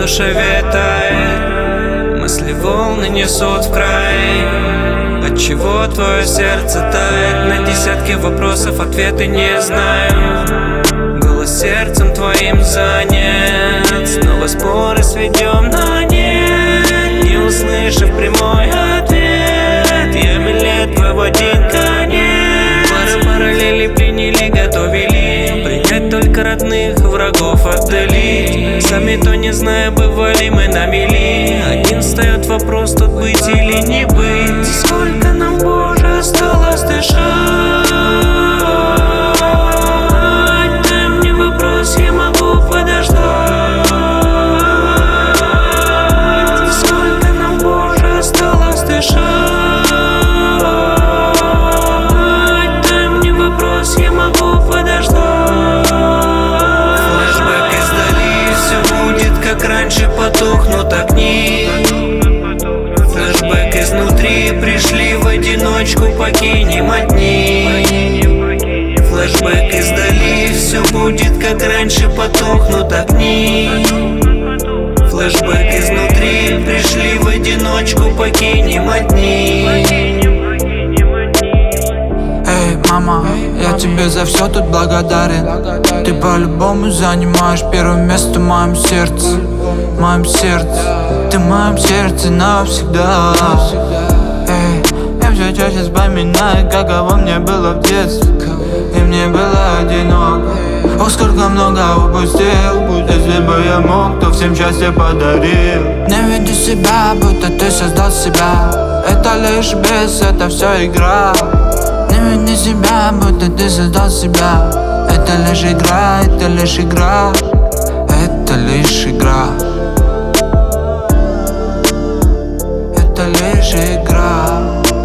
душе витает, мысли волны несут в край. Отчего твое сердце тает? На десятки вопросов ответы не знаю. Голос сердцем твоим занят, снова споры сведем на нет. Не услышав прямой ответ, я милее твой в один конец. Пары параллели приняли, готовили принять только родных, врагов отдалить. Сами то не зная, бывали мы на мели. Один встает вопрос, тут быть или не быть. Сколько нам, Боже, осталось дышать? Дай мне вопрос, я могу подождать. Сколько нам, Боже, осталось дышать? Дай мне вопрос, я могу подождать. Флэшбэк издали, все будет как раньше, потухнут огни. Флэшбэк изнутри, пришли в одиночку, покинем одни. Флэшбэк издали, все будет как раньше, потухнут огни. Флэшбэк изнутри, пришли в одиночку, покинем одни. Эй, мама, я тебе за все тут благодарен. Ты по-любому занимаешь первое место в моем сердце. В моем сердце, ты в моем сердце навсегда. Эй, я все чаще вспоминаю, каково мне было в детстве, и мне было одиноко. Ох, сколько много упустил. Если бы я мог, то всем счастье подарил. Не веди себя, будто ты создал себя. Это лишь без, это все игра. Не веди себя, будто ты создал себя. Это лишь игра, это лишь игра. Это лишь игра. Это лишь игра.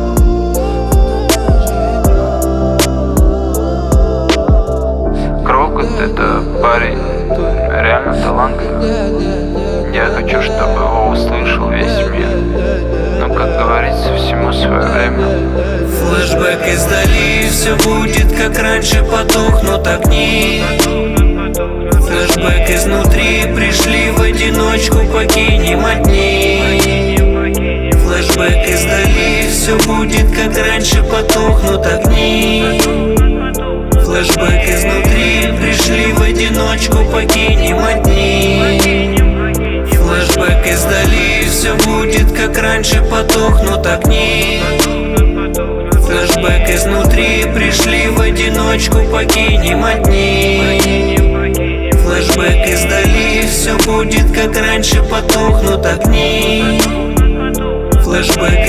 Крокот — это парень реально талантливый. Я хочу, чтобы его услышал весь мир. Но, как говорится, всему свое время. Флэшбэк издали, все будет как раньше, потухнут огни. Флэшбэк изнутри, пришли в одиночку, покинем одни. Флэшбэк издали, все будет как раньше, потухнут огни. Флэшбэк изнутри, пришли в одиночку, покинем одни. Флэшбэк издали, все будет как раньше, потухнут огни. Флэшбэк изнутри, пришли в одиночку, покинем одни. Флэшбэк издали, все будет как раньше, потухнут огни. Флэшбэк